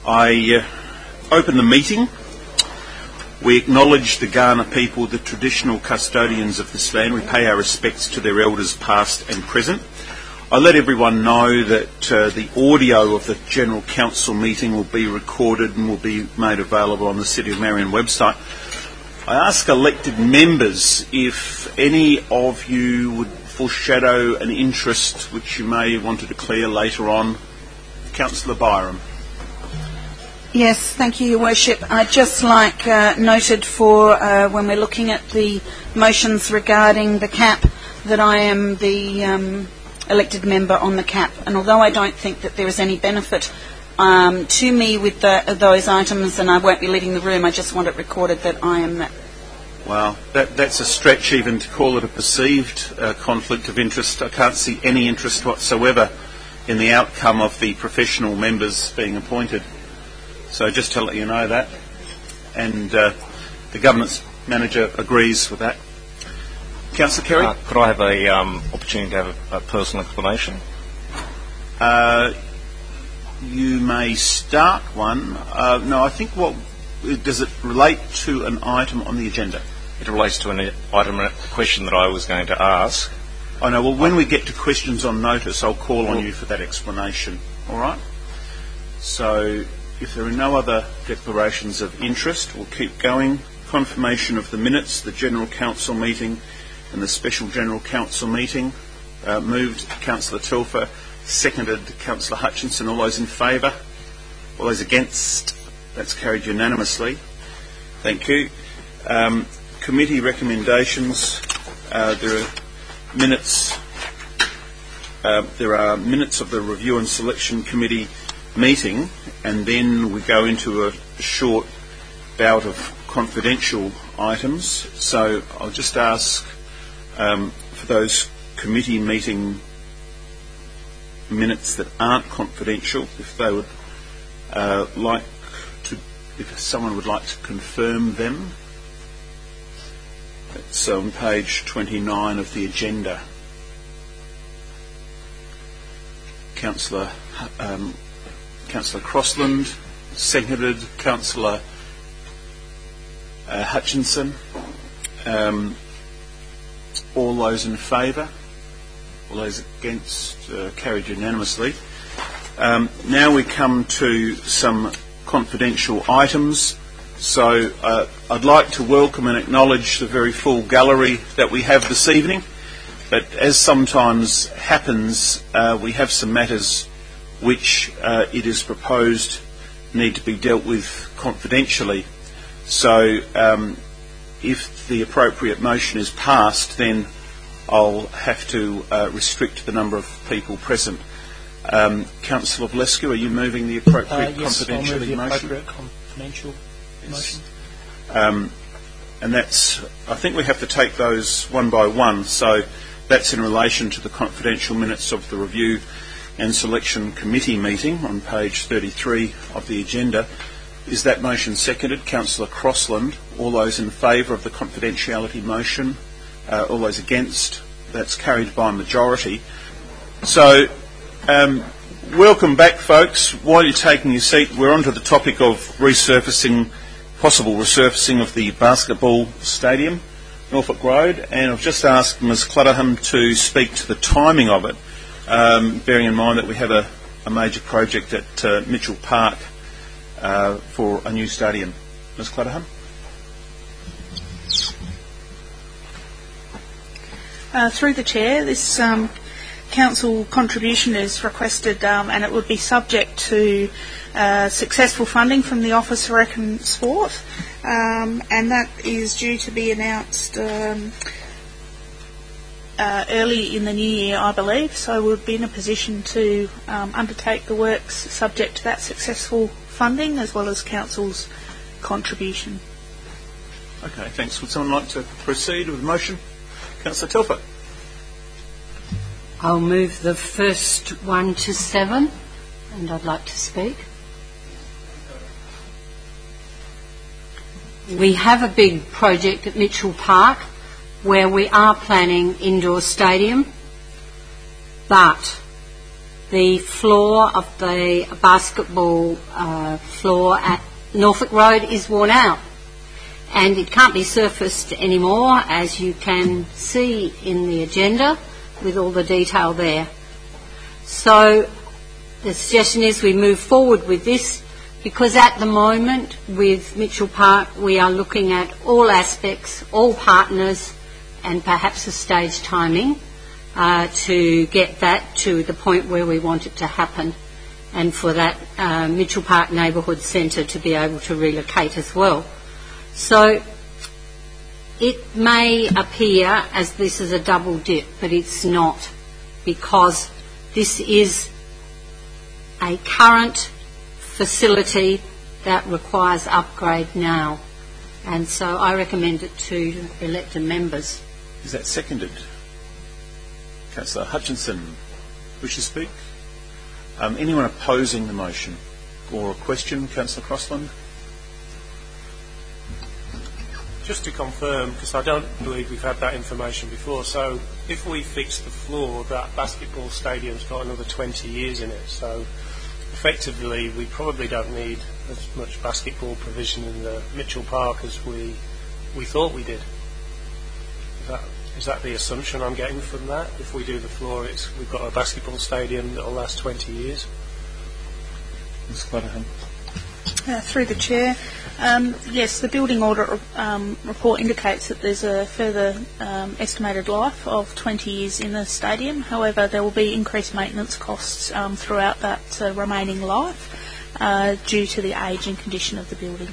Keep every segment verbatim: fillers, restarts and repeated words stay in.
I uh, open the meeting. We acknowledge the Kaurna people, the traditional custodians of this land. We pay our respects to their elders past and present. I let everyone know that uh, the audio of the General Council meeting will be recorded and will be made available on the City of Marion website. I ask elected members if any of you would foreshadow an interest which you may want to declare later on. Councillor Byram. Yes, thank you, Your Worship. I'd just like uh, noted for uh, when we're looking at the motions regarding the C A P that I am the um, elected member on the C A P, and although I don't think that there is any benefit um, to me with the, those items, and I won't be leaving the room, I just want it recorded that I am that. Well, that, that's a stretch even to call it a perceived uh, conflict of interest. I can't see any interest whatsoever in the outcome of the professional members being appointed. So just to let you know that. And uh, the governance manager agrees with that. Councillor Kerry? Uh, could I have a um, opportunity to have a, a personal explanation? Uh, you may start one. Uh, no, I think what... Does it relate to an item on the agenda? It relates to an item, a question that I was going to ask. I know. Well, when we get to questions on notice, I'll call on you for that explanation. All right? So, if there are no other declarations of interest, we'll keep going. Confirmation of the minutes, the General Council meeting and the Special General Council meeting. Uh, moved Councillor Telfer, seconded Councillor Hutchinson. All those in favour? All those against? That's carried unanimously. Thank you. Um, committee recommendations. Uh, there are minutes. Uh, there are minutes of the Review and Selection Committee meeting, and then we go into a short bout of confidential items. So I'll just ask um, for those committee meeting minutes that aren't confidential, if they would uh, like to, if someone would like to confirm them. It's on page twenty-nine of the agenda. Councillor um, Councillor Crossland, seconded Councillor uh, Hutchinson. Um, all those in favour? All those against? Uh, carried unanimously. Um, now we come to some confidential items. So uh, I'd like to welcome and acknowledge the very full gallery that we have this evening. But as sometimes happens, uh, we have some matters which uh, it is proposed need to be dealt with confidentially. So um, if the appropriate motion is passed, then I'll have to uh, restrict the number of people present. Um, Councillor Vlescu, are you moving the appropriate uh, yes, confidential I'll move the motion? appropriate confidential motion. Um, and that's, I think we have to take those one by one. So that's in relation to the confidential minutes of the Review and Selection Committee meeting on page thirty-three of the agenda. Is that motion seconded? Councillor Crossland. All those in favour of the confidentiality motion? Uh, all those against? That's carried by majority. So, um, welcome back, folks. While you're taking your seat, we're on to the topic of resurfacing, possible resurfacing of the basketball stadium, Norfolk Road, and I've just asked Miz Clutterham to speak to the timing of it, um, bearing in mind that we have a, a major project at uh, Mitchell Park uh, for a new stadium. Miz Clutterham? Uh, through the Chair, this um, council contribution is requested um, and it would be subject to uh, successful funding from the Office for Rec and Sport, um, and that is due to be announced um, uh, early in the new year, I believe, so we'll be in a position to um, undertake the works subject to that successful funding as well as council's contribution. Okay, thanks. Would someone like to proceed with the motion? Councillor Telfer. I'll move the first one to seven, and I'd like to speak. We have a big project at Mitchell Park where we are planning indoor stadium, but the floor of the basketball uh, floor at Norfolk Road is worn out, and it can't be surfaced anymore, as you can see in the agenda with all the detail there. So the suggestion is we move forward with this, because at the moment with Mitchell Park we are looking at all aspects, all partners, and perhaps a stage timing uh, to get that to the point where we want it to happen, and for that uh, Mitchell Park Neighbourhood Centre to be able to relocate as well. So it may appear as this is a double dip, but it's not, because this is a current facility that requires upgrade now, and so I recommend it to elected members. Is that seconded? Councillor Hutchinson, wish to speak? Um, anyone opposing the motion or a question? Councillor Crossland? Just to confirm, because I don't believe we've had that information before, so if we fix the floor, that basketball stadium's got another twenty years in it, so effectively we probably don't need as much basketball provision in the Mitchell Park as we we thought we did. Is that, is that the assumption I'm getting from that? If we do the floor, it's, we've got a basketball stadium that will last twenty years? Miz Clatterham. Uh, through the chair, um, yes, the building audit um, report indicates that there's a further um, estimated life of twenty years in the stadium. However, there will be increased maintenance costs um, throughout that uh, remaining life uh, due to the age and condition of the building.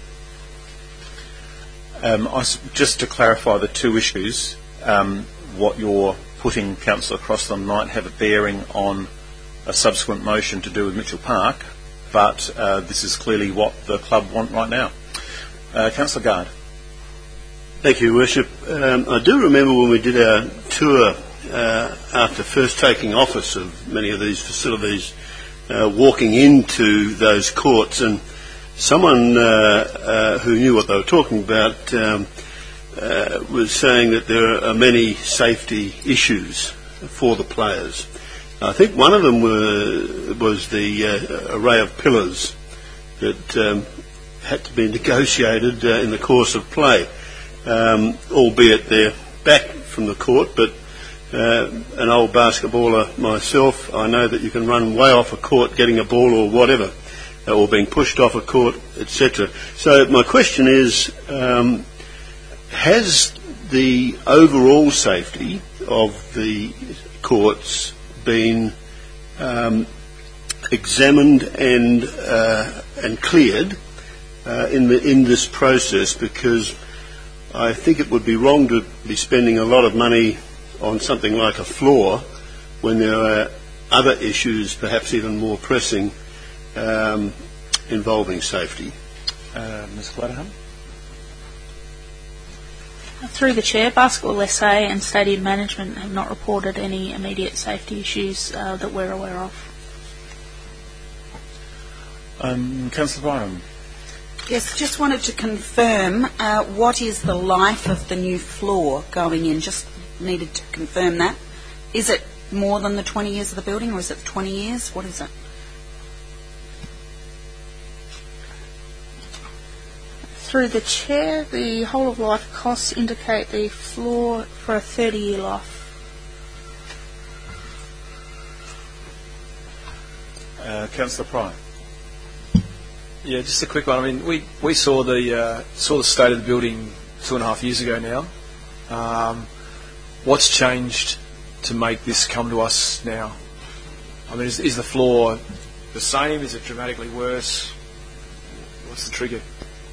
Um, I s- just to clarify the two issues, um, what you're putting, Councillor Crossland, might have a bearing on a subsequent motion to do with Mitchell Park, but uh, this is clearly what the club want right now. Uh, Councillor Gard. Thank you, Worship. Um, I do remember when we did our tour uh, after first taking office of many of these facilities, uh, walking into those courts, and someone uh, uh, who knew what they were talking about um, uh, was saying that there are many safety issues for the players. I think one of them were, was the uh, array of pillars that um, had to be negotiated uh, in the course of play, um, albeit they're back from the court, but uh, an old basketballer myself, I know that you can run way off a court getting a ball or whatever, uh, or being pushed off a court, et cetera. So my question is, um, has the overall safety of the courts been um, examined and uh, and cleared uh, in the in this process? Because I think it would be wrong to be spending a lot of money on something like a floor when there are other issues, perhaps even more pressing, um, involving safety. Uh, Miz Clatterham. Through the chair, Basketball S A and Stadium Management have not reported any immediate safety issues uh, that we're aware of. Um, Councillor Byram. Yes, just wanted to confirm uh, what is the life of the new floor going in. Just needed to confirm that. Is it more than the twenty years of the building, or is it twenty years? What is it? Through the chair, the whole of life costs indicate the floor for a thirty year life. Uh, Councillor Pryor. Yeah, just a quick one. I mean, we, we saw the uh, saw the state of the building two and a half years ago now. Um, what's changed to make this come to us now? I mean, is, is the floor the same? Is it dramatically worse? What's the trigger?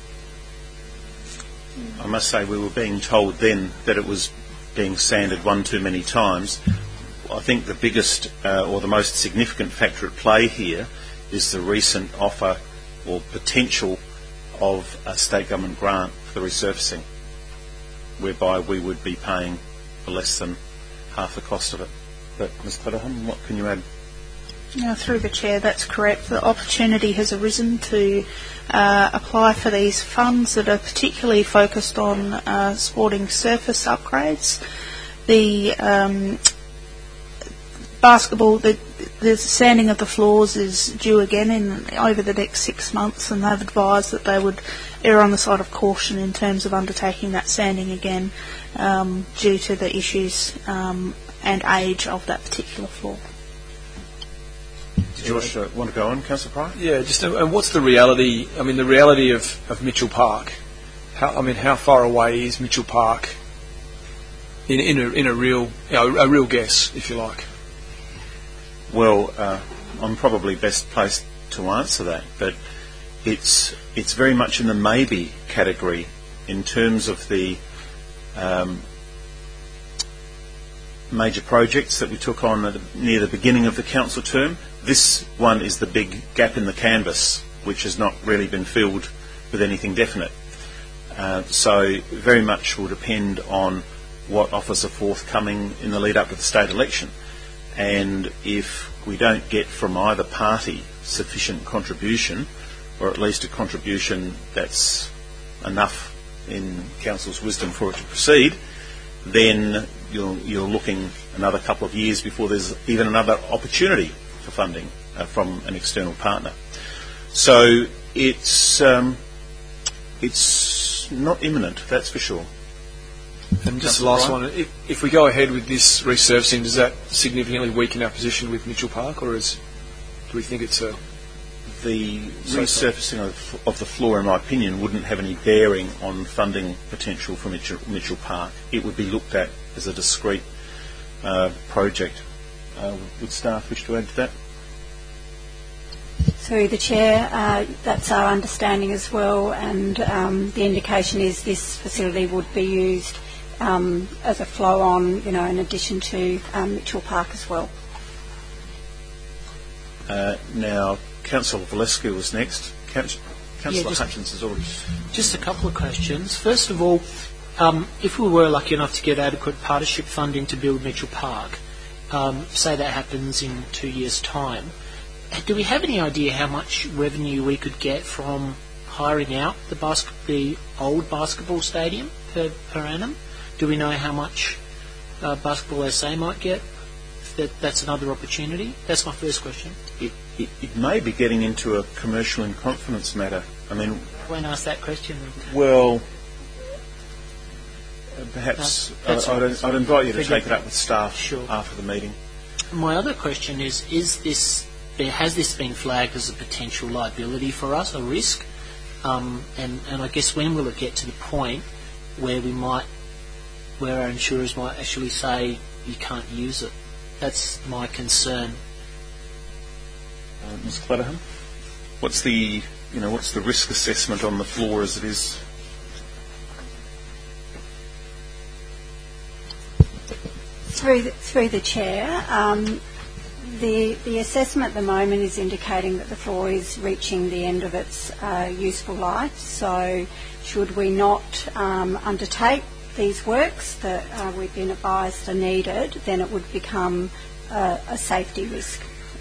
I must say we were being told then that it was being sanded one too many times. I think the biggest uh, or the most significant factor at play here is the recent offer or potential of a state government grant for the resurfacing, whereby we would be paying for less than half the cost of it. But Miz Clatterham, what can you add? Uh, through the chair, that's correct. The opportunity has arisen to uh, apply for these funds that are particularly focused on uh, sporting surface upgrades. The um, basketball, the, the sanding of the floors is due again in over the next six months, and they've advised that they would err on the side of caution in terms of undertaking that sanding again um, due to the issues um, and age of that particular floor. Did you uh, want to go on, Councillor Pryor? Yeah, just uh, and what's the reality? I mean, the reality of, of Mitchell Park. How, I mean, how far away is Mitchell Park? In in a in a real you know, a real guess, if you like. Well, uh, I'm probably best placed to answer that, but it's it's very much in the maybe category in terms of the um, major projects that we took on at, near the beginning of the council term. This one is the big gap in the canvas, which has not really been filled with anything definite. Uh, so very much will depend on what offers are forthcoming in the lead up to the state election. And if we don't get from either party sufficient contribution, or at least a contribution that's enough in council's wisdom for it to proceed, then you're, you're looking another couple of years before there's even another opportunity for funding uh, from an external partner. So it's um, it's not imminent, that's for sure. And just the last one, if, if we go ahead with this resurfacing, does that significantly weaken our position with Mitchell Park, or is do we think it's a... The resurfacing of, of the floor, in my opinion, wouldn't have any bearing on funding potential for Mitchell, Mitchell Park. It would be looked at as a discrete uh, project. Uh, would staff wish to add to that? Through the Chair, uh, that's our understanding as well, and um, the indication is this facility would be used um, as a flow-on, you know, in addition to um, Mitchell Park as well. Uh, now, Councillor Valescu was next. Councillor Yeah, just- Hutchins has already... Just a couple of questions. First of all, um, if we were lucky enough to get adequate partnership funding to build Mitchell Park, um, say that happens in two years' time, do we have any idea how much revenue we could get from hiring out the basket, the old basketball stadium per, per annum? Do we know how much uh, Basketball S A might get? That that's another opportunity. That's my first question. It, it, it may be getting into a commercial in confidence matter. I mean... I won't ask that question. Well, uh, perhaps No, that's uh, I'd, right. I'd invite you to Forget take it up with staff Sure. after the meeting. My other question is: Is this has this been flagged as a potential liability for us, a risk? Um, and, and I guess when will it get to the point where we might, where our insurers might actually say you can't use it? That's my concern. Uh, Miz Clatterham, what's the you know what's the risk assessment on the floor as it is? Through the, through the Chair, um, the, the assessment at the moment is indicating that the floor is reaching the end of its uh, useful life. So should we not um, undertake these works that uh, we've been advised are needed, then it would become uh, a safety risk.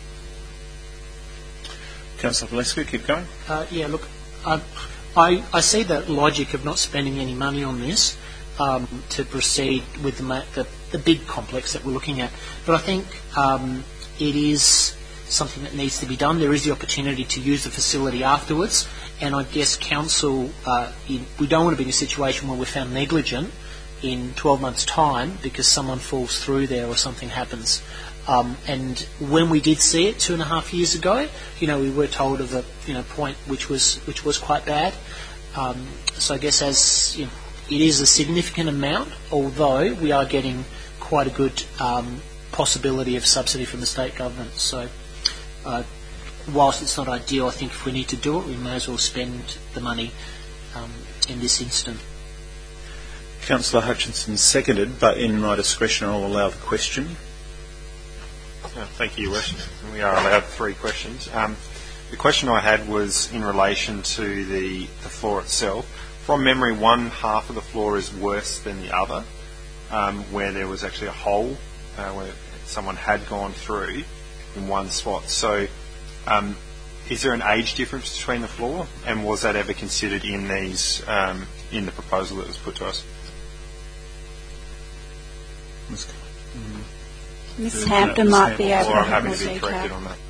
Councillor Valescu, keep going. Uh, yeah, look, I, I, I see the logic of not spending any money on this um, to proceed with the, ma- the the big complex that we're looking at. But I think um, it is something that needs to be done. There is the opportunity to use the facility afterwards, and I guess council, uh, in, we don't want to be in a situation where we're found negligent in twelve months' time because someone falls through there or something happens. Um, and when we did see it two and a half years ago, you know, we were told of a you know point which was which was quite bad. Um, so I guess as you know, it is a significant amount, although we are getting quite a good um, possibility of subsidy from the state government. So uh, whilst it's not ideal, I think if we need to do it, we may as well spend the money um, in this instant. Councillor Hutchinson seconded, but in my discretion I'll allow the question. Uh, thank you, Your Worship. We are allowed three questions. Um, the question I had was in relation to the, the floor itself. From memory, one half of the floor is worse than the other, um, where there was actually a hole uh, where someone had gone through in one spot. So um, is there an age difference between the floor, and was that ever considered in these um, in the proposal that was put to us? Miss Uh, Hampton Miss might be Hampton. able Or to I'm have happy more to be corrected detail. on that.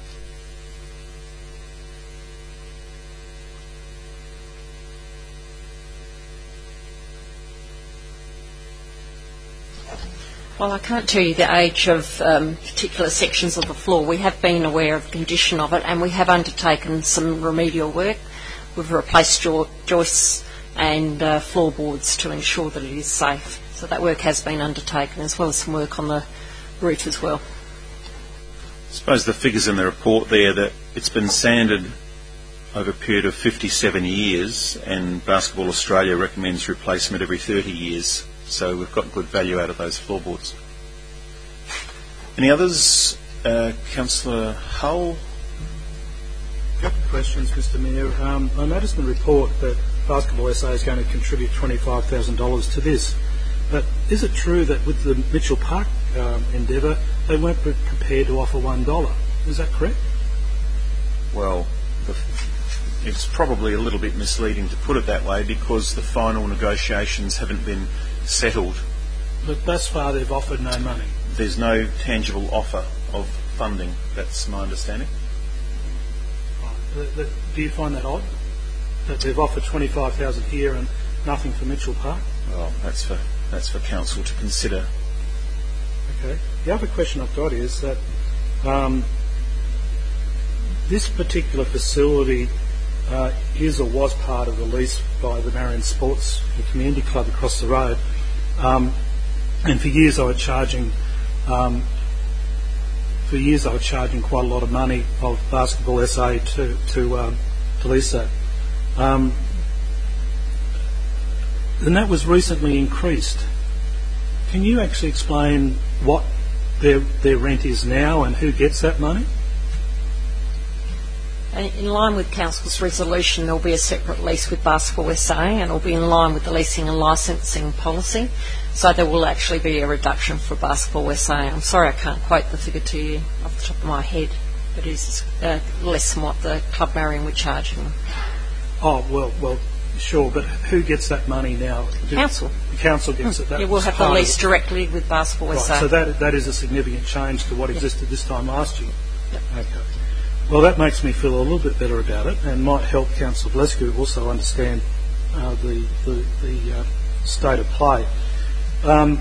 Well, I can't tell you the age of um, particular sections of the floor. We have been aware of the condition of it, and we have undertaken some remedial work. We've replaced jo- joists and uh, floorboards to ensure that it is safe. So that work has been undertaken, as well as some work on the roof as well. I suppose the figures in the report there, that it's been sanded over a period of fifty-seven years, and Basketball Australia recommends replacement every thirty years. So we've got good value out of those floorboards. Any others? Uh, Councillor Hull? A couple of questions, Mister Mayor. Um, I noticed in the report that Basketball S A is going to contribute twenty-five thousand dollars to this. But is it true that with the Mitchell Park um, endeavour, they weren't pre- prepared to offer one dollar? Is that correct? Well, the, it's probably a little bit misleading to put it that way, because the final negotiations haven't been settled. But thus far they've offered no money. There's no tangible offer of funding. That's my understanding. Th- th- Do you find that odd? That they've offered twenty-five thousand dollars here and nothing for Mitchell Park? Well, that's for that's for council to consider. Okay. The other question I've got is that um, this particular facility uh, is or was part of the lease by the Marion Sports and Community Club across the road. Um, and for years I was charging, um, for years I was charging quite a lot of money of Basketball S A to to, um, to lease that. Um, and that was recently increased. Can you actually explain what their their rent is now and who gets that money? In line with Council's resolution, there will be a separate lease with Basketball S A, and it will be in line with the leasing and licensing policy. So there will actually be a reduction for Basketball S A. I'm sorry I can't quote the figure to you off the top of my head, but it is uh, less than what the Club Marion were charging them. Oh, well, well, sure, but who gets that money now? Council. The council gets it. That Yeah, we'll was have the part of lease it. directly with Basketball Right, S A. so that that is a significant change to what existed this time last year. Yep. Okay. Well, that makes me feel a little bit better about it, and might help Councillor Valescu also understand uh, the the, the uh, state of play. Um,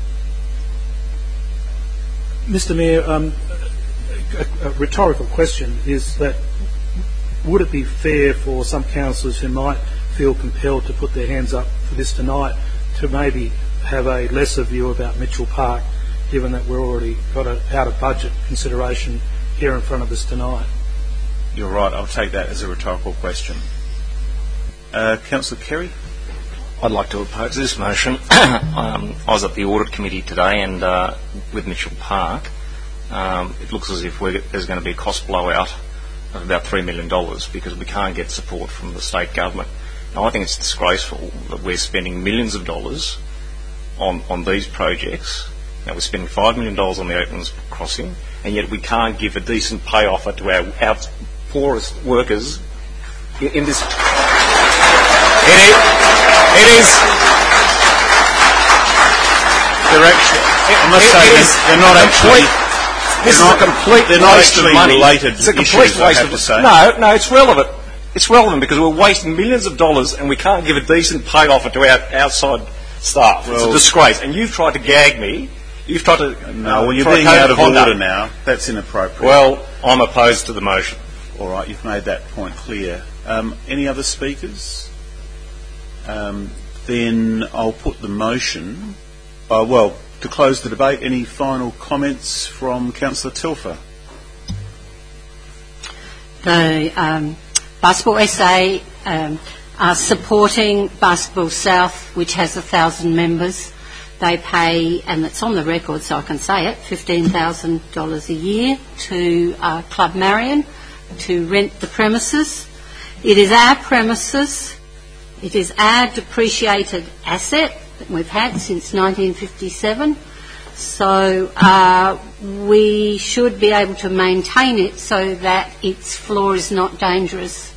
Mister Mayor, um, a, a rhetorical question is that would it be fair for some councillors who might feel compelled to put their hands up for this tonight to maybe have a lesser view about Mitchell Park, given that we're already got an out-of-budget consideration here in front of us tonight? You're right. I'll take that as a rhetorical question. Uh, Councillor Kerry? I'd like to oppose this motion. um, I was at the audit committee today, and uh, with Mitchell Park, um, it looks as if we're, there's going to be a cost blowout of about three million dollars because we can't get support from the state government. Now, I think it's disgraceful that we're spending millions of dollars on, on these projects. Now, we're spending five million dollars on the Oaklands crossing, and yet we can't give a decent pay offer to our, our poorest workers in, in this. It is. It is. They're actually, I must it, say, it they're, is they're not actually. complete, This they're is not, a complete they're not waste actually of money. related It's a complete issues, I waste have of to say. No, no, it's relevant. It's relevant because we're wasting millions of dollars and we can't give a decent pay offer to our outside staff. It's Well- a disgrace. And you've tried to gag me. You've tried to. No, well, you're for a being code out of conduct. order now. That's inappropriate. Well, I'm opposed to the motion. All right, you've made that point clear. Um, any other speakers? Um, then I'll put the motion. Uh, well, to close the debate, any final comments from Councillor Telfer? The um, Basketball S A um, are supporting Basketball South, which has a thousand members. They pay, and it's on the record so I can say it, fifteen thousand dollars a year to uh, Club Marion to rent the premises. It is our premises. It is our depreciated asset that we've had since nineteen fifty-seven. So uh, we should be able to maintain it so that its floor is not dangerous.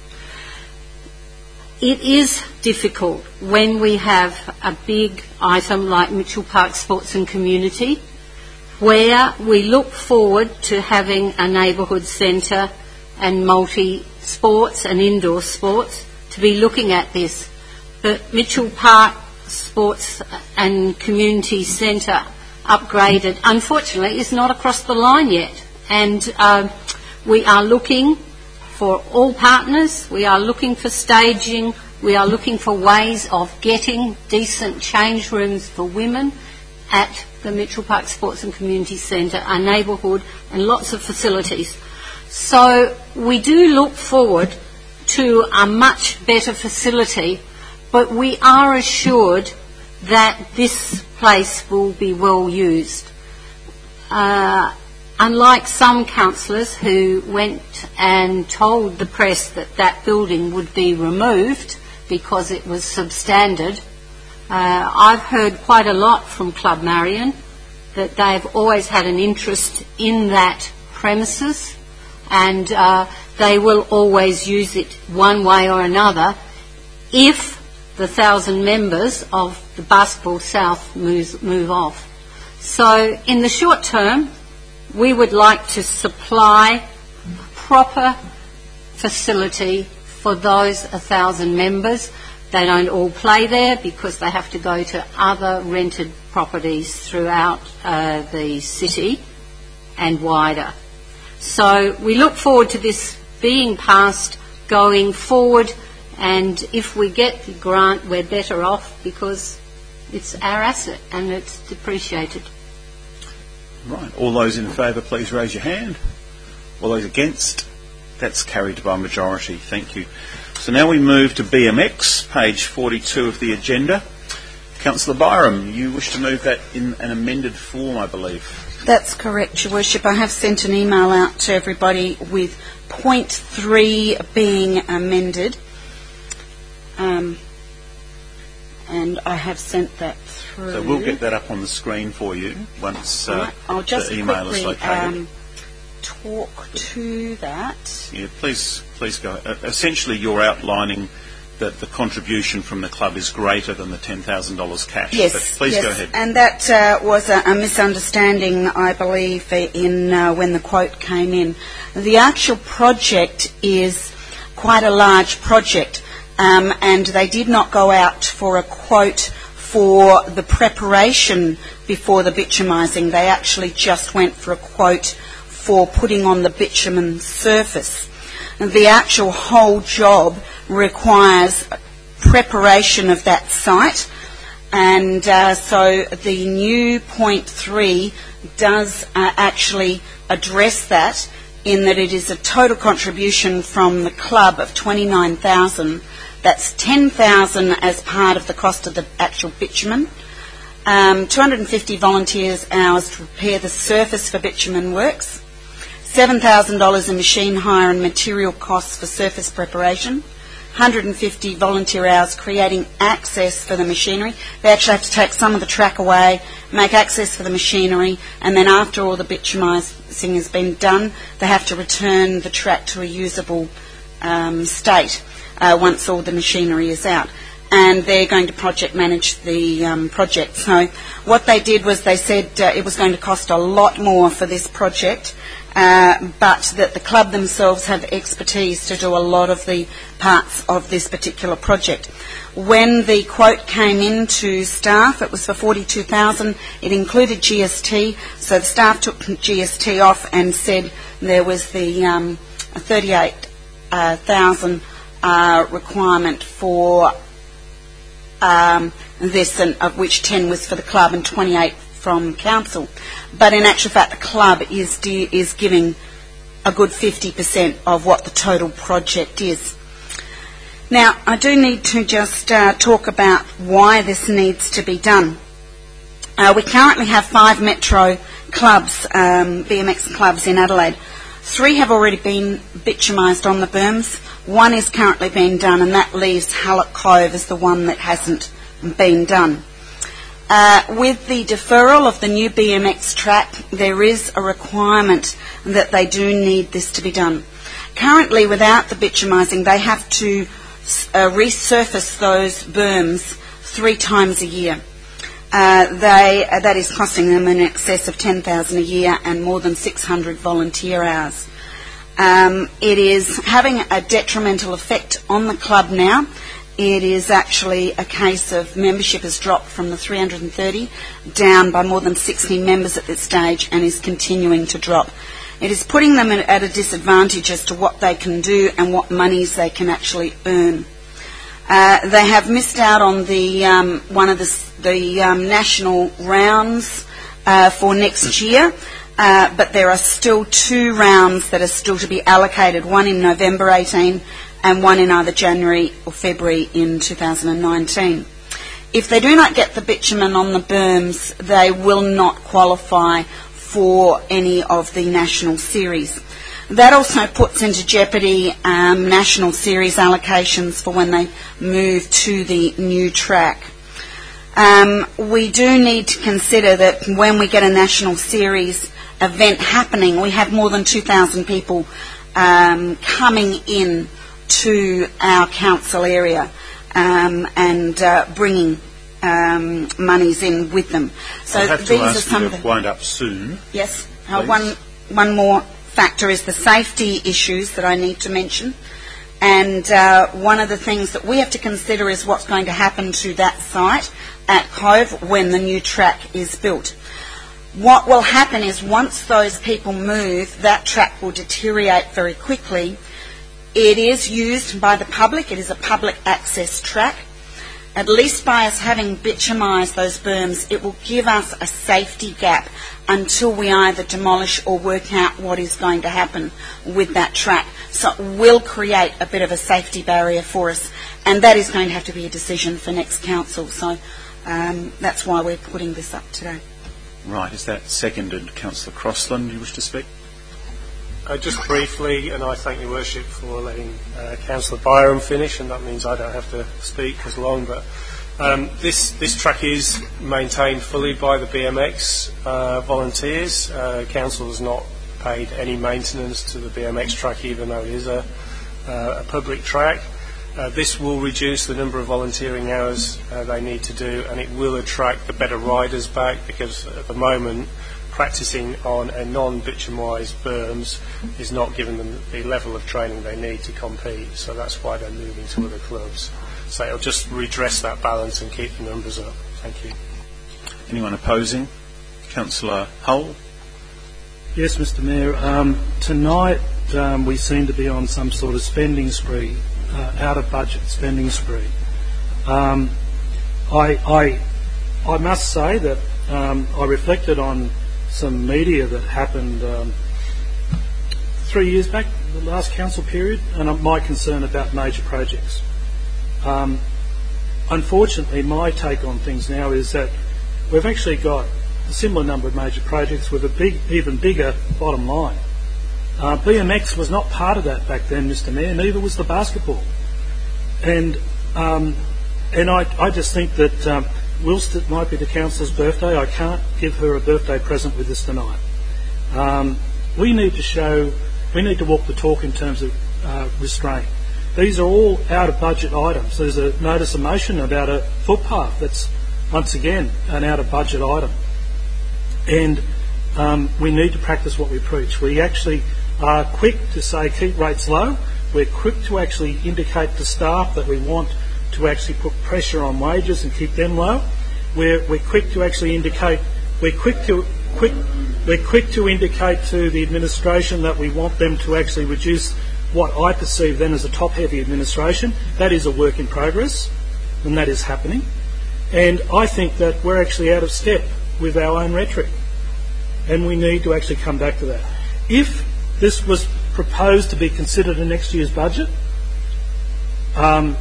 It is difficult when we have a big item like Mitchell Park Sports and Community where we look forward to having a neighbourhood centre and multi-sports and indoor sports to be looking at this. But Mitchell Park Sports and Community Centre upgraded, unfortunately, is not across the line yet. And uh, we are looking for all partners, we are looking for staging, we are looking for ways of getting decent change rooms for women at the Mitchell Park Sports and Community Centre, a neighbourhood, and lots of facilities. So we do look forward to a much better facility, but we are assured that this place will be well used. Uh, unlike some councillors who went and told the press that that building would be removed because it was substandard, uh, I've heard quite a lot from Club Marion that they've always had an interest in that premises, and uh, they will always use it one way or another if the thousand members of the Basketball South moves, move off. So in the short term, we would like to supply proper facility for those a thousand members. They don't all play there because they have to go to other rented properties throughout uh, the city and wider. So we look forward to this being passed going forward, and if we get the grant, we're better off because it's our asset and it's depreciated. Right. All those in favour, please raise your hand. All those against? That's carried by majority. Thank you. So now we move to B M X, page forty-two of the agenda. Councillor Byram, you wish to move that in an amended form, I believe. That's correct, Your Worship. I have sent an email out to everybody with point three being amended. Um, and I have sent that through. So we'll get that up on the screen for you once uh, right. I'll just the email quickly, is located. Um, talk to that. Yeah, please, please go. Uh, essentially, you're outlining that the contribution from the club is greater than the ten thousand dollars cash. Yes, but please yes. go ahead. And that uh, was a, a misunderstanding, I believe, in uh, when the quote came in. The actual project is quite a large project, um, and they did not go out for a quote for the preparation before the bitumising. They actually just went for a quote for putting on the bitumen surface. And the actual whole job requires preparation of that site, and uh, so the new point three does uh, actually address that, in that it is a total contribution from the club of twenty-nine thousand dollars. That's ten thousand dollars as part of the cost of the actual bitumen, um, two hundred fifty volunteers hours to prepare the surface for bitumen works, seven thousand dollars in machine hire and material costs for surface preparation, one hundred fifty volunteer hours creating access for the machinery. They actually have to take some of the track away, make access for the machinery, and then after all the bitumising has been done, they have to return the track to a usable um, state uh, once all the machinery is out. And they're going to project manage the um, project. So what they did was they said uh, it was going to cost a lot more for this project, Uh, but that the club themselves have expertise to do a lot of the parts of this particular project. When the quote came in to staff, it was for forty-two thousand dollars. It included G S T, so the staff took G S T off and said there was the um, thirty-eight thousand dollars uh, requirement for um, this, and of which ten was for the club and twenty-eight from council. But in actual fact, the club is de- is giving a good fifty percent of what the total project is. Now, I do need to just uh, talk about why this needs to be done. Uh, we currently have five metro clubs, um, B M X clubs in Adelaide. Three have already been bitumised on the berms. One is currently being done, and that leaves Hallett Cove as the one that hasn't been done. Uh, with the deferral of the new B M X track, there is a requirement that they do need this to be done. Currently, without the bitumising, they have to uh, resurface those berms three times a year. Uh, they, uh, that is costing them in excess of ten thousand dollars a year and more than six hundred volunteer hours. Um, it is having a detrimental effect on the club now. It is actually a case of membership has dropped from the three hundred thirty down by more than sixty members at this stage and is continuing to drop. It is putting them at a disadvantage as to what they can do and what monies they can actually earn. Uh, they have missed out on the um, one of the, the um, national rounds uh, for next year, uh, but there are still two rounds that are still to be allocated, one in November eighteen and one in either January or February in two thousand nineteen. If they do not get the bitumen on the berms, they will not qualify for any of the national series. That also puts into jeopardy um, national series allocations for when they move to the new track. Um, we do need to consider that when we get a national series event happening, we have more than two thousand people um, coming in to our council area um, and uh, bringing um, monies in with them. So I'll have to these ask are some you of to the wind up soon. Yes. Uh, Please. one one more factor is the safety issues that I need to mention. And uh, one of the things that we have to consider is what's going to happen to that site at Cove when the new track is built. What will happen is once those people move, that track will deteriorate very quickly. It is used by the public. It is a public access track. At least by us having bitumised those berms, it will give us a safety gap until we either demolish or work out what is going to happen with that track. So it will create a bit of a safety barrier for us, and that is going to have to be a decision for next council. So um, that's why we're putting this up today. Right, is that seconded? Councillor Crossland, you wish to speak? Uh, just briefly, and I thank Your Worship for letting uh, Councillor Byram finish, and that means I don't have to speak as long, but um, this, this track is maintained fully by the B M X uh, volunteers. Uh, Council has not paid any maintenance to the B M X track, even though it is a, uh, a public track. Uh, this will reduce the number of volunteering hours uh, they need to do, and it will attract the better riders back, because at the moment practicing on a non-bitumised berms is not giving them the level of training they need to compete, so that's why they're moving to other clubs. So it'll just redress that balance and keep the numbers up. Thank you. Anyone opposing? Councillor Hull? Yes, Mister Mayor. Um, tonight um, we seem to be on some sort of spending spree, uh, out of budget spending spree. Um, I, I, I must say that um, I reflected on some media that happened um, three years back, the last council period, and my concern about major projects. Um, unfortunately, my take on things now is that we've actually got a similar number of major projects with a big, even bigger bottom line. Uh, B M X was not part of that back then, Mister Mayor, neither was the basketball. And um, and I, I just think that um, whilst it might be the council's birthday, I can't give her a birthday present with this tonight. Um, we need to show, we need to walk the talk in terms of uh, restraint. These are all out of budget items. There's a notice of motion about a footpath that's once again an out of budget item. And um, we need to practice what we preach. We actually are quick to say keep rates low. We're quick to actually indicate to staff that we want to actually put pressure on wages and keep them low. We're, we're quick to actually indicate, we're quick to quick, we're quick to indicate to the administration that we want them to actually reduce what I perceive then as a top-heavy administration. That is a work in progress, and that is happening. And I think that we're actually out of step with our own rhetoric, and we need to actually come back to that. If this was proposed to be considered in next year's budget, um,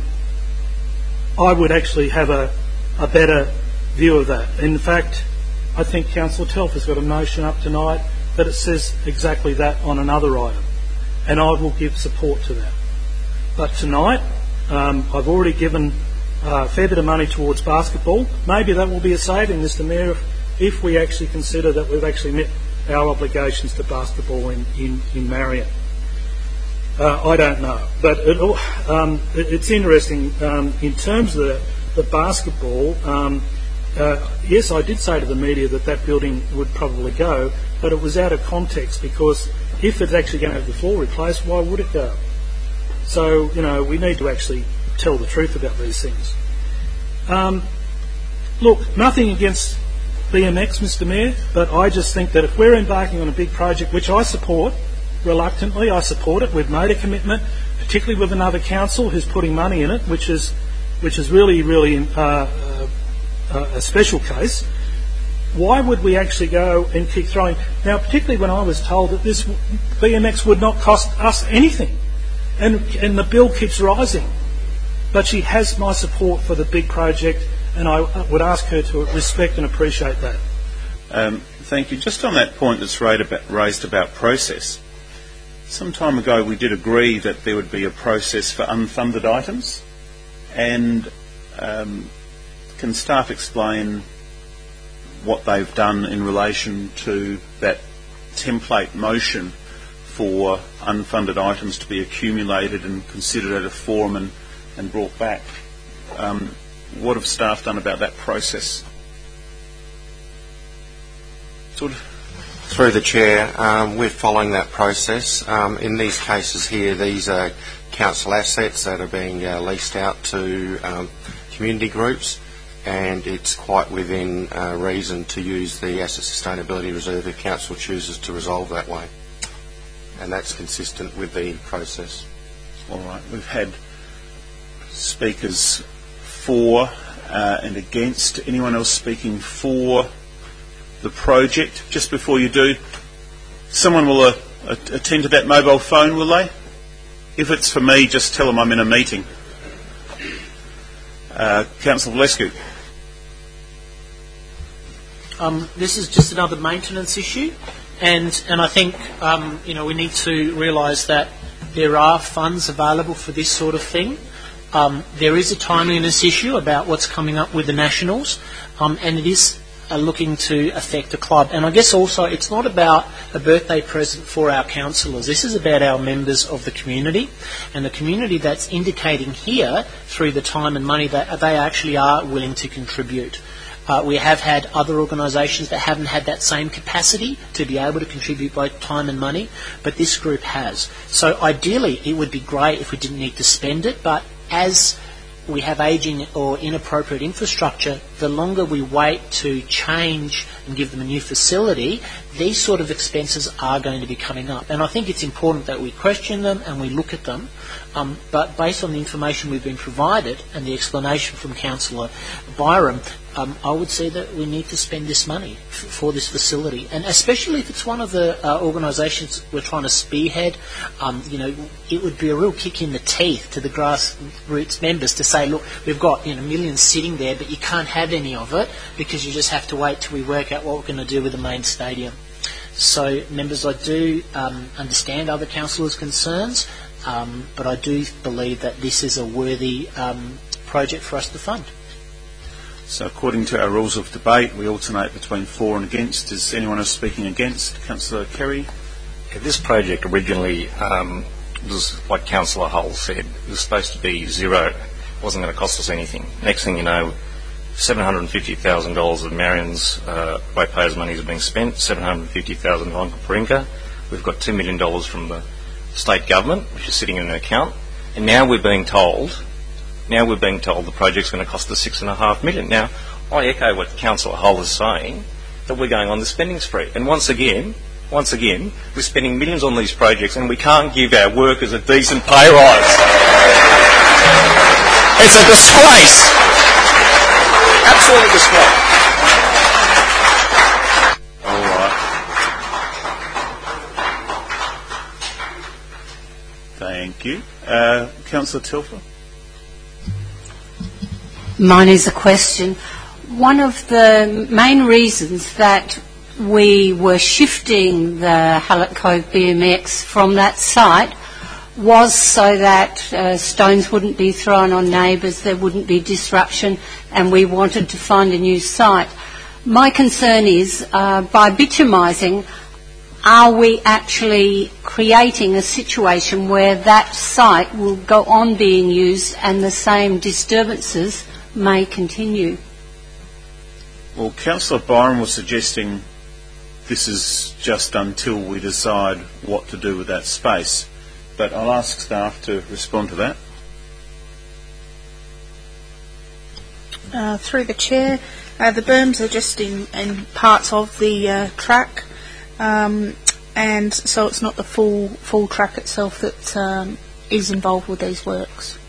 I would actually have a, a better view of that. In fact, I think Councillor Telf has got a motion up tonight that it says exactly that on another item, and I will give support to that. But tonight, um, I've already given uh, a fair bit of money towards basketball. Maybe that will be a saving, Mister Mayor, if, if we actually consider that we've actually met our obligations to basketball in, in, in Marion. Uh, I don't know, but it, um, it, it's interesting um, in terms of the, the basketball. Um, uh, yes, I did say to the media that that building would probably go, but it was out of context, because if it's actually going to have the floor replaced, why would it go? So, you know, we need to actually tell the truth about these things. Um, look, nothing against B M X, Mister Mayor, but I just think that if we're embarking on a big project, which I support, reluctantly, I support it, we've made a commitment, particularly with another council who's putting money in it, which is which is really, really uh, uh, a special case. Why would we actually go and keep throwing... Now, particularly when I was told that this B M X would not cost us anything, and, and the bill keeps rising. But she has my support for the big project, and I would ask her to respect and appreciate that. Um, thank you. Just on that point that's raised about, raised about process, some time ago we did agree that there would be a process for unfunded items, and um, can staff explain what they've done in relation to that template motion for unfunded items to be accumulated and considered at a forum and, and brought back? Um, what have staff done about that process? Sort of. Through the Chair, um, we're following that process. Um, in these cases here, these are council assets that are being uh, leased out to um, community groups, and it's quite within uh, reason to use the Asset Sustainability Reserve if council chooses to resolve that way. And that's consistent with the process. All right. We've had speakers for uh, and against. Anyone else speaking for the project? Just before you do, someone will uh, attend to that mobile phone, will they? If it's for me, just tell them I'm in a meeting. Uh, Councillor Valescu. Um, this is just another maintenance issue, and and I think um, you know we need to realise that there are funds available for this sort of thing. Um, there is a timeliness issue about what's coming up with the Nationals, um, and it is uh, looking to affect the club. And I guess also it's not about a birthday present for our councillors. This is about our members of the community, and the community that's indicating here through the time and money that they actually are willing to contribute. Uh, we have had other organisations that haven't had that same capacity to be able to contribute both time and money, but this group has. So ideally it would be great if we didn't need to spend it, but as we have ageing or inappropriate infrastructure, the longer we wait to change and give them a new facility, these sort of expenses are going to be coming up. And I think it's important that we question them and we look at them. Um, but based on the information we've been provided and the explanation from Councillor Byram, um, I would say that we need to spend this money f- for this facility. And especially if it's one of the uh, organisations we're trying to spearhead, um, you know, it would be a real kick in the teeth to the grassroots members to say, look, we've got you know millions sitting there, but you can't have any of it because you just have to wait till we work out what we're going to do with the main stadium. So, members, I do um, understand other councillors' concerns, um, but I do believe that this is a worthy um, project for us to fund. So, according to our rules of debate, we alternate between for and against. Is anyone else speaking against? Councillor Kerry? Yeah, this project originally um, was, like Councillor Hull said, it was supposed to be zero. It wasn't going to cost us anything. Next thing you know, seven hundred fifty thousand dollars of Marion's uh, ratepayers' money is being spent, seven hundred fifty thousand dollars on Coringa. We've got two million dollars from the state government, which is sitting in an account. And now we're being told, now we're being told the project's going to cost us six and a half million. Now, I echo what Councillor Hull is saying, that we're going on the spending spree. And once again, once again, we're spending millions on these projects and we can't give our workers a decent pay rise. It's a disgrace. Absolute disgrace. All right. Thank you. Uh, Councillor Telfer? Mine is a question. One of the main reasons that we were shifting the Hallett Cove B M X from that site was so that uh, stones wouldn't be thrown on neighbours, there wouldn't be disruption, and we wanted to find a new site. My concern is, uh, by bitumising, are we actually creating a situation where that site will go on being used and the same disturbances may continue? Well, Councillor Byron was suggesting this is just until we decide what to do with that space. But I'll ask staff to respond to that. Uh, through the chair, uh, the berms are just in, in parts of the uh, track, um, and so it's not the full full track itself that um, is involved with these works.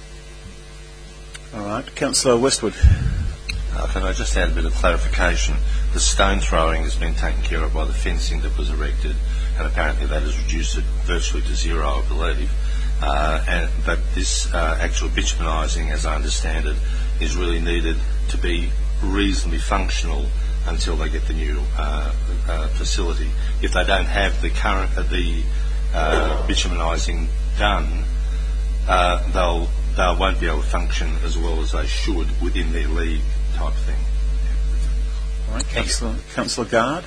All right, Councillor Westwood. Uh, can I just add a bit of clarification? The stone throwing has been taken care of by the fencing that was erected, and apparently that has reduced it virtually to zero, I believe. Uh, and, but this uh, actual bitumenising, as I understand it, is really needed to be reasonably functional until they get the new uh, uh, facility. If they don't have the current uh, the uh, bitumenising done, uh, they'll they won't be able to function as well as they should within their league type thing. All right, Councillor, Councillor Gard.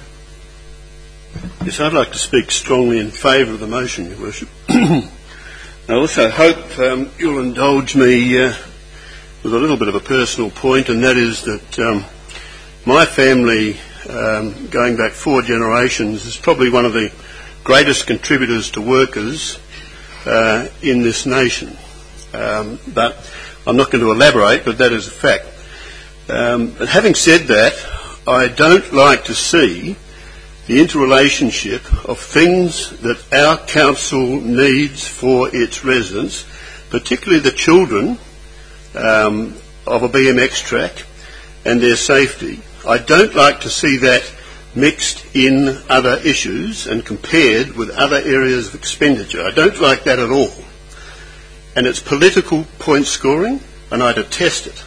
Yes, I'd like to speak strongly in favour of the motion, Your Worship. I also hope um, you'll indulge me uh, with a little bit of a personal point, and that is that um, my family, um, going back four generations, is probably one of the greatest contributors to workers uh, in this nation. Um, but I'm not going to elaborate, but that is a fact. Um, but having said that, I don't like to see the interrelationship of things that our council needs for its residents, particularly the children um, of a B M X track and their safety. I don't like to see that mixed in other issues and compared with other areas of expenditure. I don't like that at all. And it's political point scoring, and I detest it.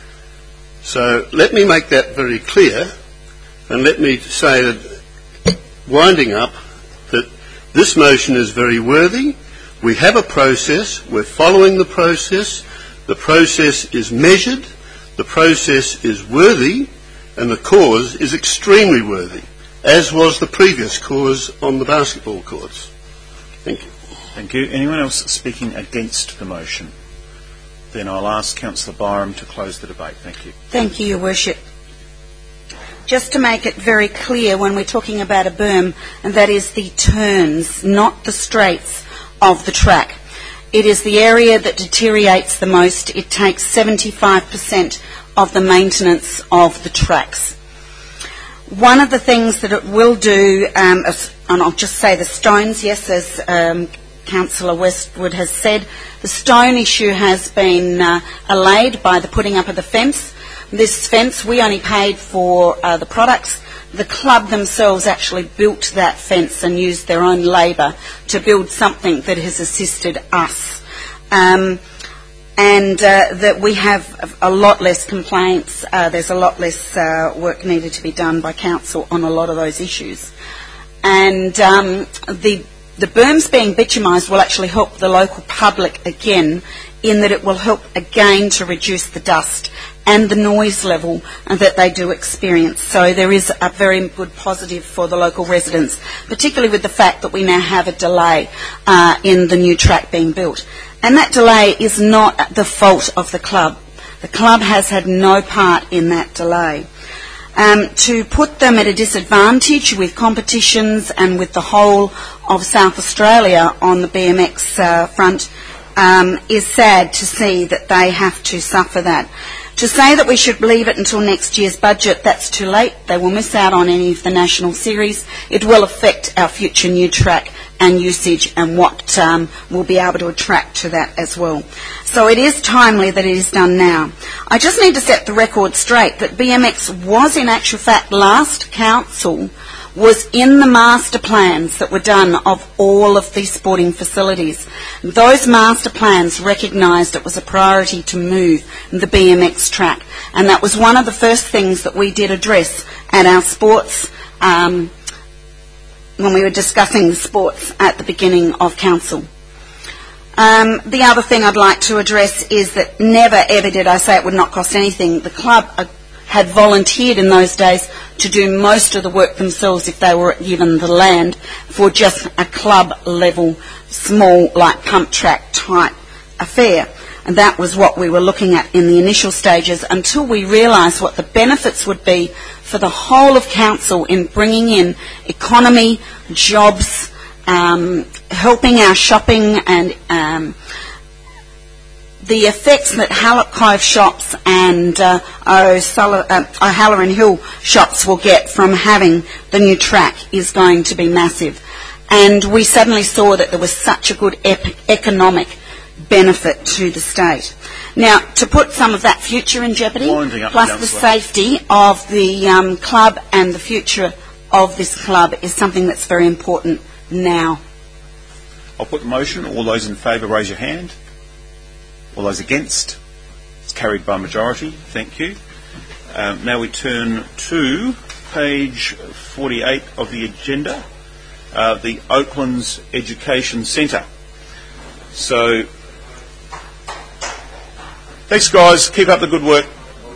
So let me make that very clear, and let me say that, winding up, that this motion is very worthy. We have a process, we're following the process, the process is measured, the process is worthy, and the cause is extremely worthy, as was the previous cause on the basketball courts. Thank you. Thank you. Anyone else speaking against the motion? Then I'll ask Councillor Byram to close the debate. Thank you. Thank you, Your Worship. Just to make it very clear when we're talking about a berm, and that is the turns, not the straights of the track. It is the area that deteriorates the most. It takes seventy-five percent of the maintenance of the tracks. One of the things that it will do, um, and I'll just say the stones, yes, as um, Councillor Westwood has said, the stone issue has been uh, allayed by the putting up of the fence. This fence, we only paid for uh, the products. The club themselves actually built that fence and used their own labour to build something that has assisted us. Um, and uh, that we have a lot less complaints. Uh, there's a lot less uh, work needed to be done by council on a lot of those issues. And um, the The berms being bitumised will actually help the local public again, in that it will help again to reduce the dust and the noise level that they do experience. So there is a very good positive for the local residents, particularly with the fact that we now have a delay uh, in the new track being built. And that delay is not the fault of the club. The club has had no part in that delay. Um, to put them at a disadvantage with competitions and with the whole of South Australia on the B M X uh, front um, is sad to see that they have to suffer that. To say that we should leave it until next year's budget, that's too late. They will miss out on any of the national series. It will affect our future new track and usage and what um, we'll be able to attract to that as well. So it is timely that it is done now. I just need to set the record straight that B M X was in actual fact last council was in the master plans that were done of all of these sporting facilities. Those master plans recognised it was a priority to move the B M X track, and that was one of the first things that we did address at our sports um, when we were discussing the sports at the beginning of council. Um, the other thing I'd like to address is that never ever did I say it would not cost anything. The club uh, had volunteered in those days to do most of the work themselves if they were given the land for just a club level, small, like pump track type affair. And that was what we were looking at in the initial stages until we realised what the benefits would be for the whole of council in bringing in economy, jobs, um, helping our shopping and um, the effects that Hallett Cove shops and uh, O'Sullivan, uh, O'Halloran Hill shops will get from having the new track is going to be massive. And we suddenly saw that there was such a good ep- economic benefit to the state. Now, to put some of that future in jeopardy, plus the safety of the um, club and the future of this club is something that's very important now. I'll put the motion. All those in favour, raise your hand. All those against? It's carried by majority. Thank you. Um, now we turn to page forty-eight of the agenda, uh, the Oaklands Education Centre. So, thanks guys. Keep up the good work.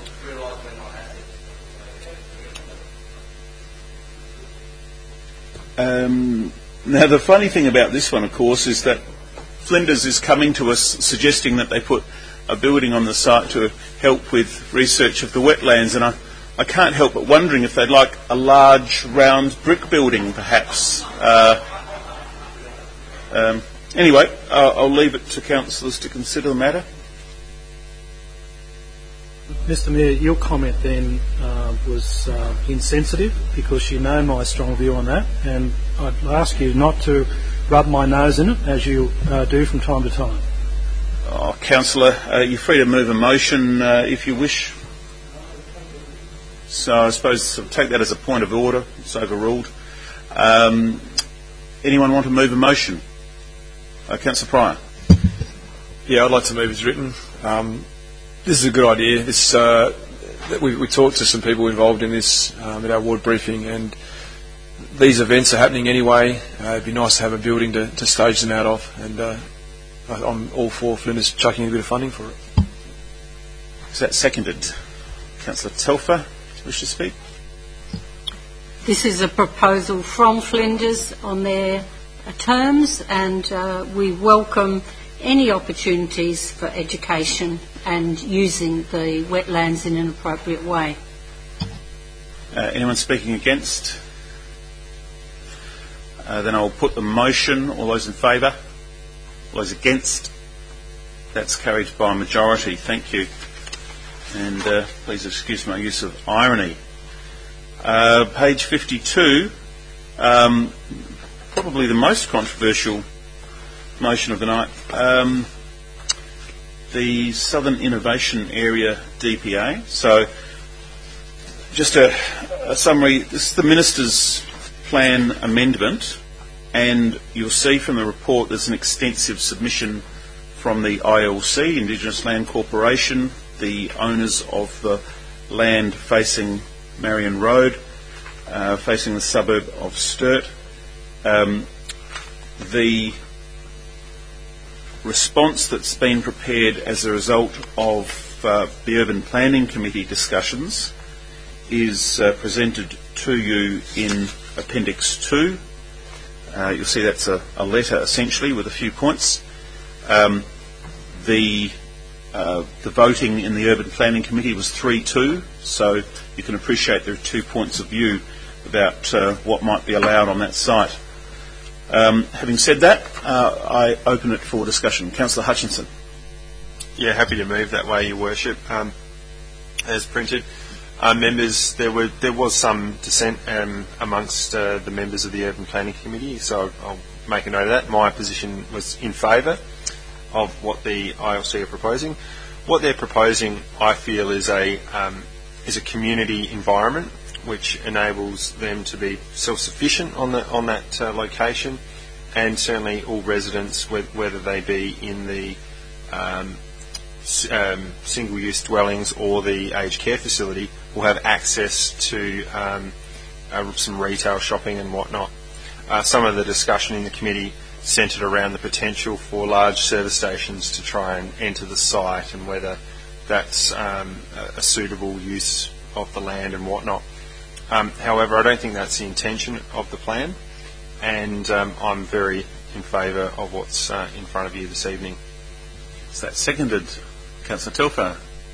Um, now the funny thing about this one, of course, is that Flinders is coming to us suggesting that they put a building on the site to help with research of the wetlands, and I, I can't help but wondering if they'd like a large round brick building perhaps. Uh, um, anyway, uh, I'll leave it to councillors to consider the matter. Mister Mayor, your comment then uh, was uh, insensitive because you know my strong view on that, and I'd ask you not to rub my nose in it, as you uh, do from time to time. Oh, Councillor, uh, you're free to move a motion uh, if you wish. So I suppose I'll take that as a point of order. It's overruled. Um, anyone want to move a motion? Uh, Councillor Pryor. Yeah, I'd like to move as written. Um, this is a good idea. This, uh, we, we talked to some people involved in this um, at our ward briefing, and these events are happening anyway. Uh, it'd be nice to have a building to, to stage them out of, and uh, I'm all for Flinders chucking a bit of funding for it. Is that seconded? Councillor Telfer, do you wish to speak? This is a proposal from Flinders on their uh, terms, and uh, we welcome any opportunities for education and using the wetlands in an appropriate way. Uh, anyone speaking against? Uh, then I'll put the motion. All those in favour? All those against? That's carried by majority. Thank you. And uh, please excuse my use of irony. Uh, page fifty-two, um, probably the most controversial motion of the night. Um, the Southern Innovation Area D P A. So, just a, a summary. This is the Minister's Plan amendment, and you'll see from the report there's an extensive submission from the I L C, Indigenous Land Corporation, the owners of the land facing Marion Road, uh, facing the suburb of Sturt. Um, the response that's been prepared as a result of uh, the Urban Planning Committee discussions is uh, presented to you in Appendix two. Uh, you'll see that's a, a letter essentially with a few points. Um, the uh, the voting in the Urban Planning Committee was three two, so you can appreciate there are two points of view about uh, what might be allowed on that site. Um, having said that, uh, I open it for discussion. Councillor Hutchinson. Yeah, happy to move that way, Your Worship. Um, as printed, uh, members, there were there was some dissent um, amongst uh, the members of the Urban Planning Committee, so I'll make a note of that. My position was in favour of what the I L C are proposing. What they're proposing, I feel, is a um, is a community environment which enables them to be self-sufficient on the on that uh, location, and certainly all residents, whether they be in the um, s- um, single-use dwellings or the aged care facility, will have access to um, uh, some retail shopping and whatnot. Uh, some of the discussion in the committee centred around the potential for large service stations to try and enter the site, and whether that's um, a, a suitable use of the land and whatnot. Um, however, I don't think that's the intention of the plan, and um, I'm very in favour of what's uh, in front of you this evening. Is that seconded? Councillor Telfair.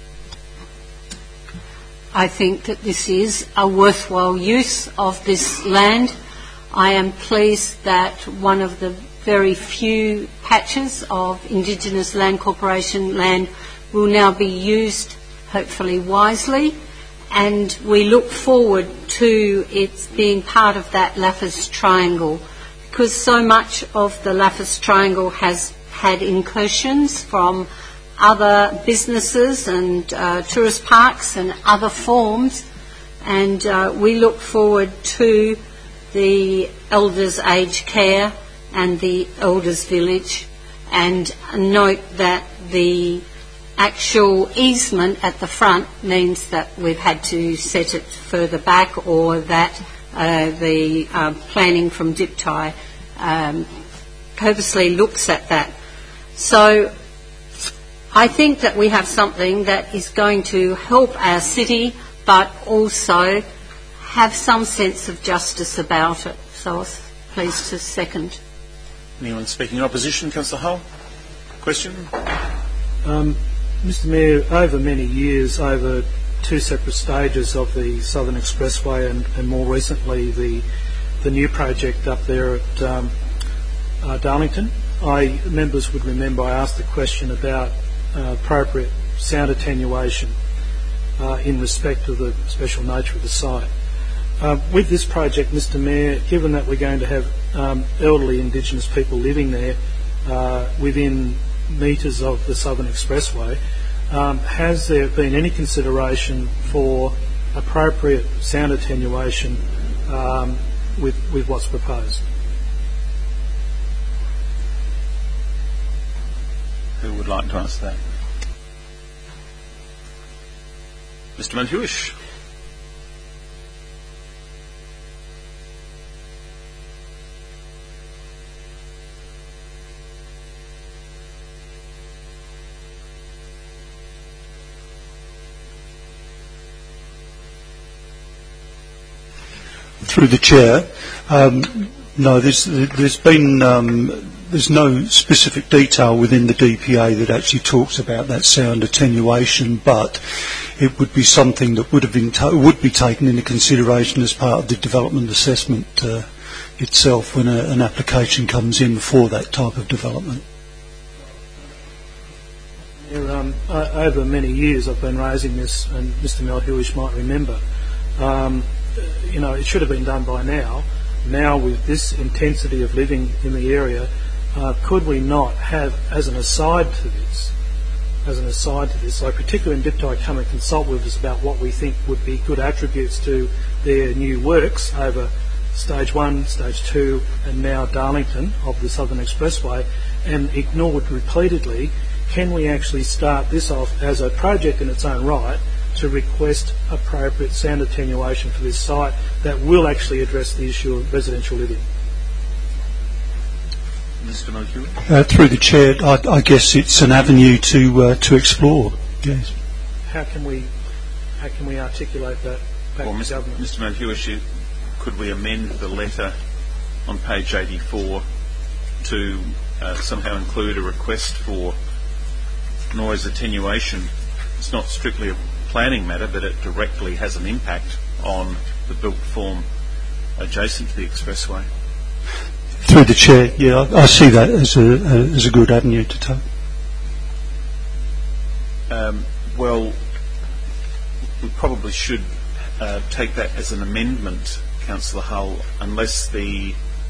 I think that this is a worthwhile use of this land. I am pleased that one of the very few patches of Indigenous Land Corporation land will now be used, hopefully wisely, and we look forward to it being part of that Laffers Triangle, because so much of the Laffers Triangle has had incursions from other businesses and uh, tourist parks and other forms, and uh, we look forward to the elders' aged care and the elders' village, and note that the actual easement at the front means that we've had to set it further back, or that uh, the uh, planning from Diptai um, purposely looks at that. So I think that we have something that is going to help our city, but also have some sense of justice about it. So I was pleased to second. Anyone speaking in opposition? Councillor Hull? Question? Um, Mister Mayor, over many years, over two separate stages of the Southern Expressway and, and more recently the the new project up there at um, uh, Darlington, I members would remember I asked the question about uh, appropriate sound attenuation uh, in respect of the special nature of the site. Uh, with this project, Mister Mayor, given that we're going to have um, elderly Indigenous people living there uh, within metres of the Southern Expressway, um, has there been any consideration for appropriate sound attenuation um, with, with what's proposed? Who would like to answer that? Mister Manhuish. Through the chair, um, no, there's, there's been um, there's no specific detail within the D P A that actually talks about that sound attenuation, but it would be something that would have been ta- would be taken into consideration as part of the development assessment uh, itself when a, an application comes in for that type of development. Yeah, um, uh, over many years I've been raising this, and Mister Malhuish might remember. Um, you know, it should have been done by now. Now, with this intensity of living in the area, uh, could we not have, as an aside to this, as an aside to this, like particularly in Diptai, come and consult with us about what we think would be good attributes to their new works over stage one, stage two, and now Darlington of the Southern Expressway, and ignored repeatedly. Can we actually start this off as a project in its own right to request appropriate sound attenuation for this site that will actually address the issue of residential living? Mister Malhuish? Uh, through the chair, I, I guess it's an avenue to uh, to explore. Yes. How can we how can we articulate that back well, to Mister government? Mister Malhuish, could we amend the letter on page eighty-four to uh, somehow include a request for noise attenuation? It's not strictly a planning matter, but it directly has an impact on the built form adjacent to the expressway. Through the chair, yeah, I, I see that as a, a as a good avenue to take. Um, well, we probably should uh, take that as an amendment, Councillor Hull, unless the...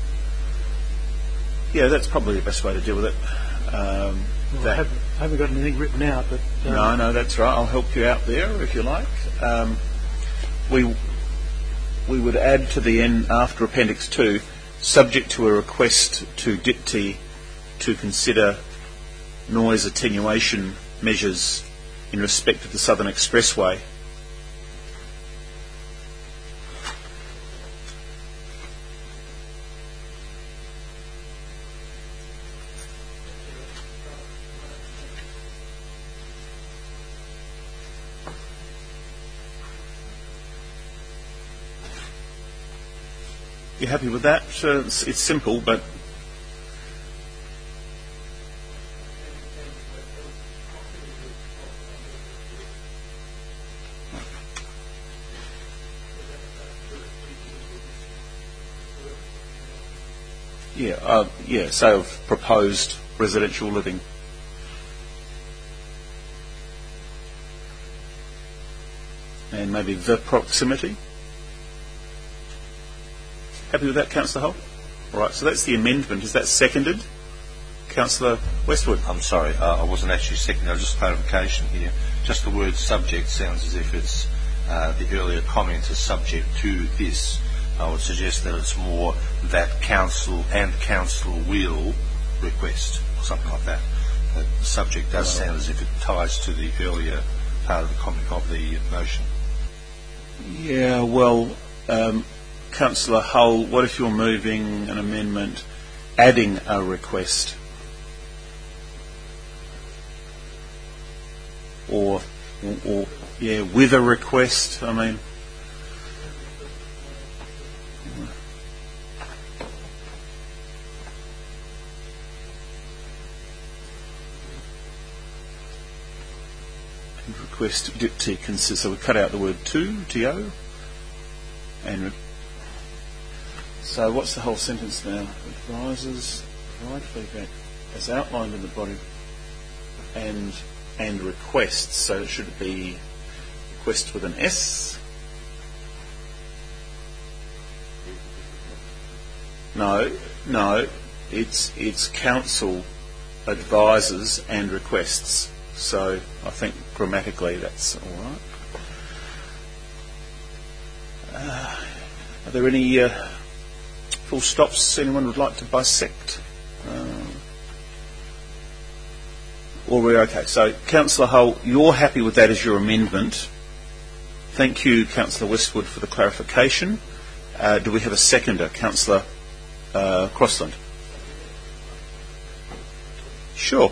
Yeah, that's probably the best way to deal with it. Um, Well, that I, haven't, I haven't got anything written out, but... Um, No, no, that's right. I'll help you out there if you like. Um, we we would add to the end after Appendix two, subject to a request to D I P T to consider noise attenuation measures in respect of the Southern Expressway. You happy with that? Uh, it's, it's simple, but Yeah, uh, yeah, so of proposed residential living. And maybe the proximity. Happy with that, Councillor Hull? All right, so that's the amendment. Is that seconded? Councillor Westwood. I'm sorry, uh, I wasn't actually seconding. I was just clarification here. Just the word subject sounds as if it's uh, the earlier comment is subject to this. I would suggest that it's more that council and council will request, or something like that. But the subject does sound as if it ties to the earlier part of the comment of the motion. Yeah, well, um, Councillor Hull, what if you're moving an amendment adding a request? Or, or, or yeah, with a request, I mean... Request to consider, so we cut out the word to, T O, and re- so what's the whole sentence now? Advisors provide feedback as outlined in the body, and and requests, so it should be request with an S. No, no, it's it's council advisors and requests. So I think grammatically that's all right. Uh, are there any uh, full stops anyone would like to bisect? Uh, or we're okay. So, Councillor Hull, you're happy with that as your amendment. Thank you, Councillor Westwood, for the clarification. Uh, do we have a seconder, Councillor uh, Crossland? Sure.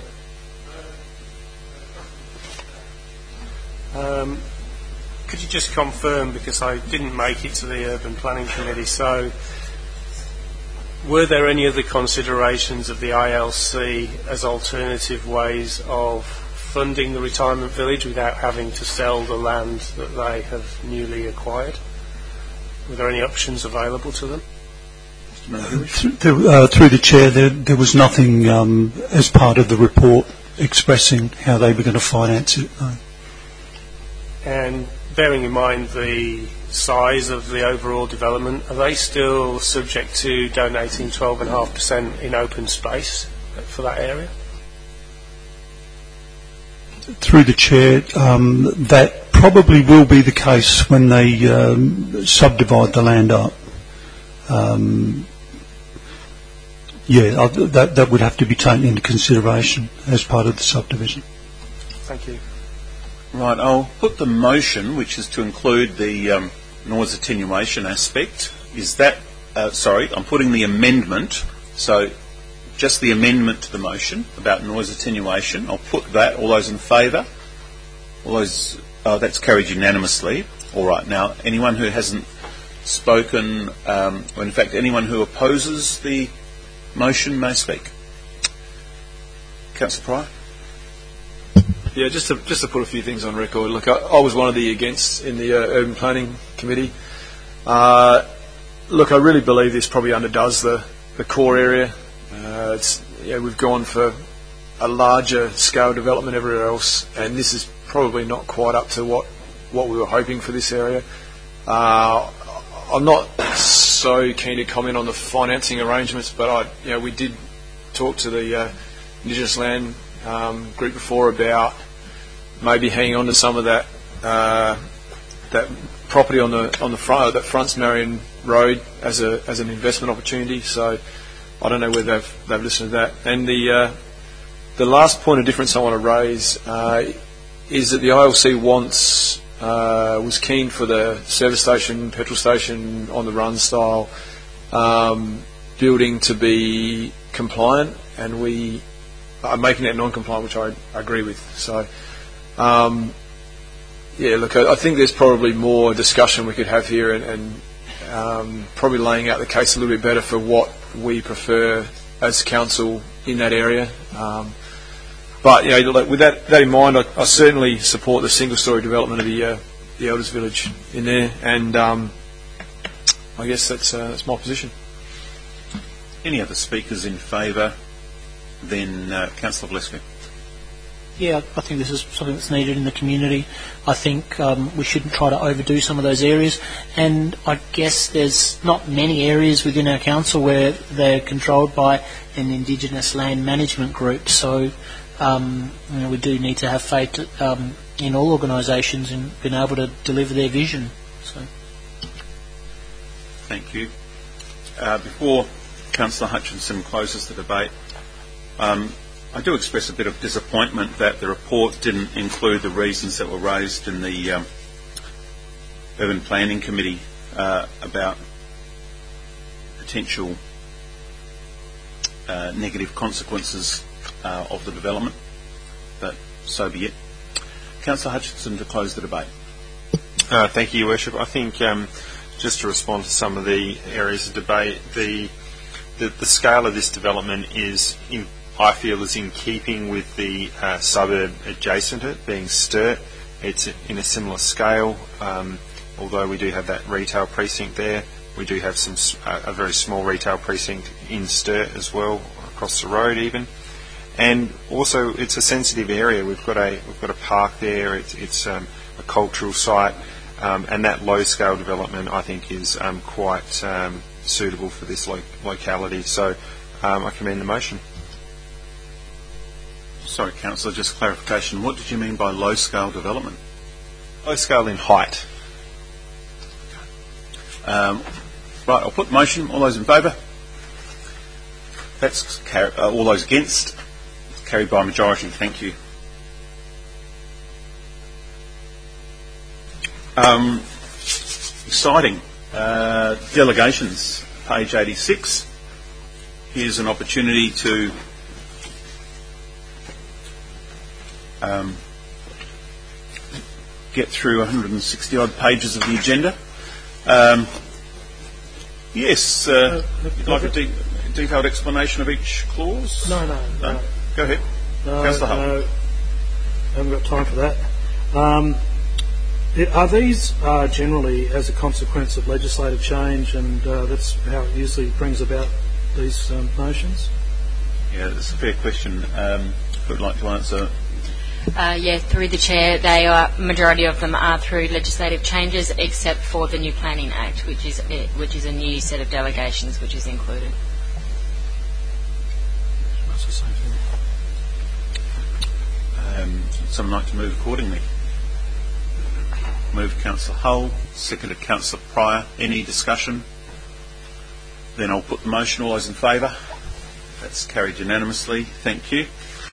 Um, could you just confirm, because I didn't make it to the Urban Planning Committee, so were there any other considerations of the I L C as alternative ways of funding the retirement village without having to sell the land that they have newly acquired? Were there any options available to them? Through, uh, through the Chair, there, there was nothing um, as part of the report expressing how they were going to finance it. No. And bearing in mind the size of the overall development, are they still subject to donating twelve point five percent in open space for that area? Through the Chair, um, that probably will be the case when they um, subdivide the land up. Um, yeah, that, that would have to be taken into consideration as part of the subdivision. Thank you. Right, I'll put the motion, which is to include the um, noise attenuation aspect. Is that, uh, sorry, I'm putting the amendment, so just the amendment to the motion about noise attenuation. I'll put that. All those in favour? All those, uh, that's carried unanimously. All right, now, anyone who hasn't spoken, um, or in fact, anyone who opposes the motion may speak. Councillor Pryor? Yeah, just to just to put a few things on record. Look, I, I was one of the against in the uh, Urban Planning Committee. Uh, look, I really believe this probably underdoes the, the core area. Uh, it's, you know, we've gone for a larger scale development everywhere else, and this is probably not quite up to what, what we were hoping for this area. Uh, I'm not so keen to comment on the financing arrangements, but I, you know, we did talk to the uh, Indigenous Land Um, group before about maybe hanging on to some of that uh, that property on the on the front that fronts Marion Road as a as an investment opportunity. So I don't know whether they've they've listened to that. And the uh, the last point of difference I want to raise uh, is that the I L C wants uh, was keen for the service station, petrol station on the run style um, building to be compliant, and we are making that non-compliant, which I, I agree with. So, um, yeah, look, I, I think there's probably more discussion we could have here, and, and um, probably laying out the case a little bit better for what we prefer as council in that area. Um, but, you know, like, with that, that in mind, I, I certainly support the single-storey development of the uh, the Elders Village in there, and um, I guess that's uh, that's my position. Any other speakers in favour? Then uh, Councillor Gillespie. Yeah, I think this is something that's needed in the community. I think um, we shouldn't try to overdo some of those areas, and I guess there's not many areas within our council where they're controlled by an Indigenous land management group, so um, you know, we do need to have faith um, in all organisations in being able to deliver their vision. So. Thank you. Uh, before Councillor Hutchinson closes the debate, um, I do express a bit of disappointment that the report didn't include the reasons that were raised in the um, Urban Planning Committee uh, about potential uh, negative consequences uh, of the development, but so be it. Councillor Hutchinson to close the debate. Uh, thank you, Your Worship. I think um, just to respond to some of the areas of debate, the the, the scale of this development is in I feel is in keeping with the uh, suburb adjacent to it, being Sturt. It's in a similar scale, um, although we do have that retail precinct there. We do have some uh, a very small retail precinct in Sturt as well, across the road even. And also, it's a sensitive area. We've got a we've got a park there. It's, it's um, a cultural site, um, and that low-scale development I think is um, quite um, suitable for this lo- locality. So, um, I commend the motion. Sorry, Councillor, just clarification. What did you mean by low-scale development? Low scale in height. Um, right, I'll put the motion. All those in favour? That's car- uh, all those against? Carried by majority. Thank you. Um, exciting. Uh, delegations, page eighty-six. Here's an opportunity to Um, get through one hundred sixty odd pages of the agenda. Um, yes, uh, you'd like a de- detailed explanation of each clause? No, no, no. no? Go ahead. No, Councillor Hull. no, I haven't got time for that. Um, it, are these uh, generally as a consequence of legislative change, and uh, that's how it usually brings about these um, motions? Yeah, that's a fair question. Um, who would like to answer? Uh, yeah, through the chair, they are majority of them are through legislative changes, except for the New Planning Act, which is uh, which is a new set of delegations which is included. Um, someone like to move accordingly? Moved Councillor Hull, seconded Councillor Pryor. Any discussion? Then I'll put the motion. All those in favour? That's carried unanimously. Thank you.